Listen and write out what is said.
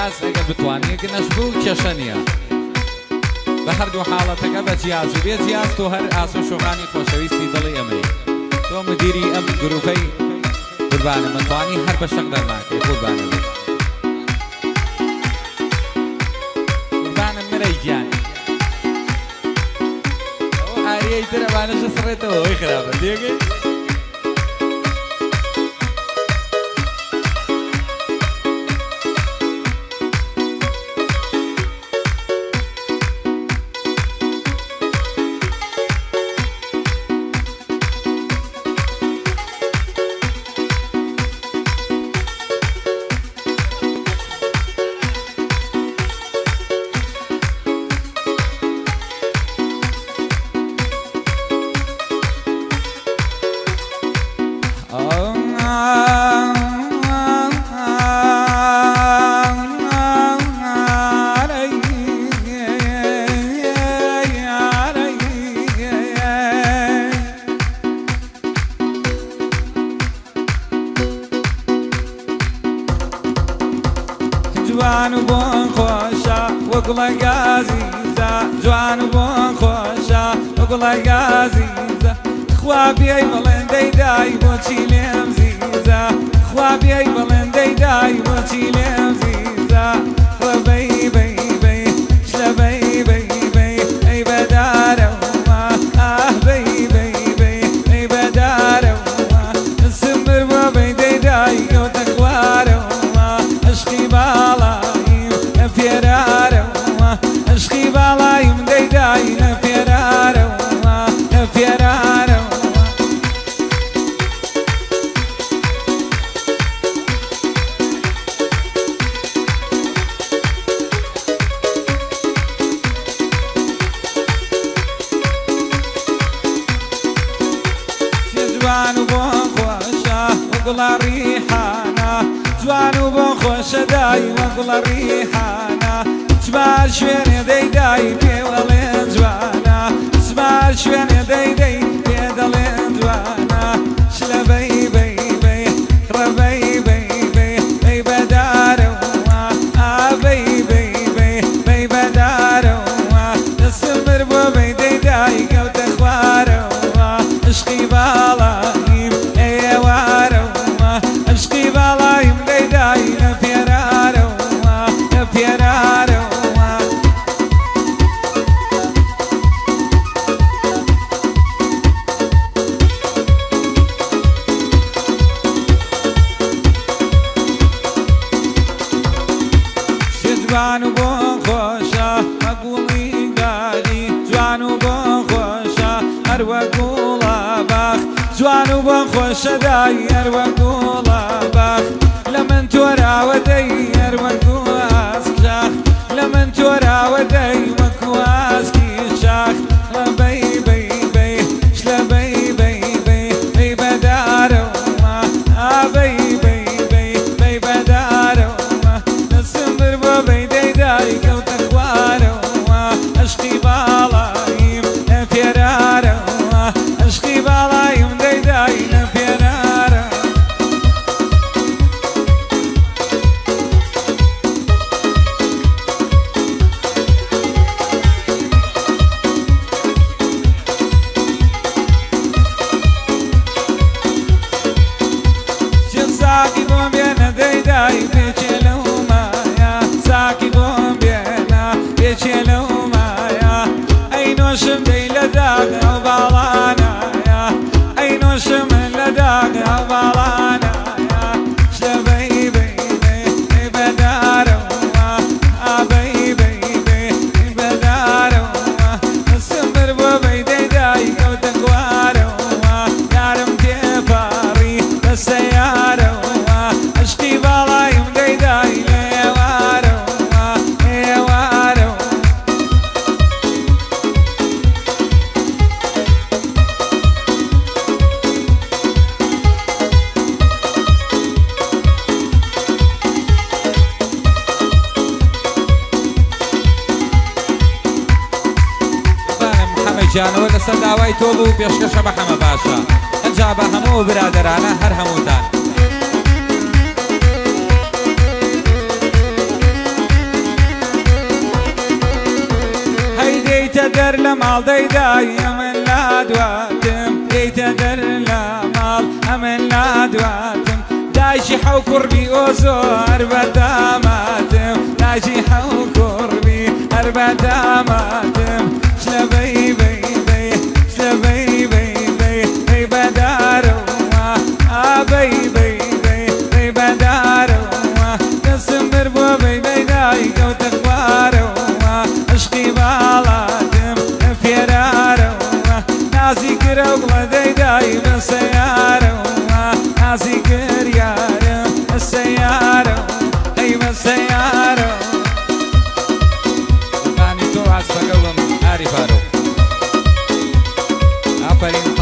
جیاز ئەگەر بتوانێت ئەگەر نەشبوو کێشە بە هەردوو حاڵەتەکە بە جیاز و بێ جیاز تۆ هەر ئاسۆ شۆخانی خۆشەویستی دڵی ئەمەی تۆ مدیری ئەم گروپەی قوربانە مەتوانی هەر بە شەق دەرماکەی قوربانە قوربانە مرەی گیان ئەو ئاریەی تر ئەوانەشە سڕێتەوە ئەوەی خراپە دێگەی جوان و بۆن خۆشە وە گوڵە گازیزە جوان و بۆن خۆشە وە گوڵە گازیزە خوا بێی بڵێن دەیدای بۆچی لێم زیزە خوا بێی بڵێن دەیدای بۆچی لێم زیزە ڕەبەی بەی بەی شلە بەی بەی بەی ئەی بەدارەوە ئاه بەی بەی بەی ئەی بەدارەوە سمر بۆ بەی دەیدای گەوتە خوارەوە عشقی باڵاییم لە پێرارەوە عشقی باڵاییم دەیدای لە پێرارەوە لە پێرارەوە جوان و بۆن خۆشە وە گوڵە ڕیحانە جوان و بۆن خۆشە دای وە گوڵە ڕیحانە چبار شوێنێ دەیدای پێ وەڵێن جوانە چبار شوێنێ دەیدەی پێ دەڵێن جوانە شلە بەی بەی بەی ڕەبەی بەی بەی بەی بەدارەوە ئابەی بەی بەی بەی بەدارەوە دەسمر بۆ بەی دەیدای گەوتە خوارەوە عشقی باڵاییم ئێوارەوە عشقی باڵاییم دەیدای لە پێرارەوە لە پێرارەوە جوان و بۆن خۆشە هەگوڵی گالی جوان و بۆن خۆشە هەروە گوڵە باخ جوان و بۆن خۆشە دای هەروە گوڵە باخ لە من تۆراوە دەی هەروە گوڵاسک شاخ لە من تۆراوە دەی وەکو ئاسکی شاخ ڕەبەی بەی بەی شلە بەی بەی بەی بەی بەدارەوە ئابەی بەی بەی بەی بەدارەوە دەسمر بۆ بەی دەیدای کەوتە خوارەوە عشقی باڵاییم لە پێرارەوە عشقی باڵاییم دەیدای لە پێرارە ساقی بۆم بێنە دەیدای پێچێ لەو مایە ساقی بۆم بێنە پێچێ لەو مایە ئەی نۆشم دەی لە داغ ئەو باڵانایە ئەی نۆشم لە داغ ئەو باڵانایە شلە بەی بەی بەی ئەی بەدارەوە ئابەی بەی بەی ئەی بەدارەوە سمر بۆ بەی دەیدای کەوتە خوارەوە یارم تێپاڕی بە سەیارەوە عشقی باڵاییم دەیدای لە ئێوارەوە ئێوارەوە محەممەد جانەوە لەسەر داوای تۆ بوو پێشکەشە بە حەمە باشە ئەنجا بە هەموو برادەرانە هەر هەمووتان دەیتە دەر لە ماڵ دەیدای ئەمن لا دواتم دەیتە دەر لە ماڵ ئەمن لا دواتم داژی حەو کوڕبی ئۆزۆ هەر بەداماتم داژی حەو کوڕبی هەر بەداماتم شلە بەی بەی بەی شلە بەی بەی بەی بەی بەدارەوە ئابەی بەی بەی بەی بەدارەوە دەستم بر بۆ بەی بەی دای کەوتە خوارەوە عشقی باڵاتم لە پێرارەوە نازی کرە و بڵە دەیدای بە سەیارەوە نازی کریارم بە سەیارەوە ئەی بە سەیارەوە زمانی تۆ عەسپەکە بم ئاری فارۆ ئافەرین